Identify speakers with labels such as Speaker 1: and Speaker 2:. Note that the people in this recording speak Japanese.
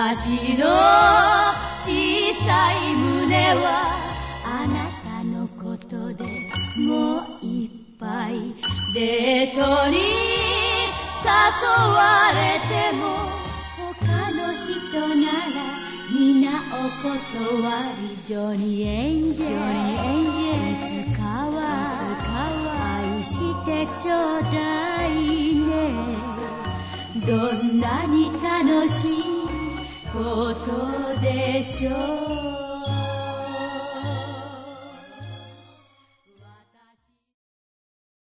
Speaker 1: 私の小さい胸はあなたのことでもういっぱい。デートに誘われても他の人なら皆お断り。ジョニーエンジェル、いつかは愛してちょうだいね。どんなに楽しいことでしょう。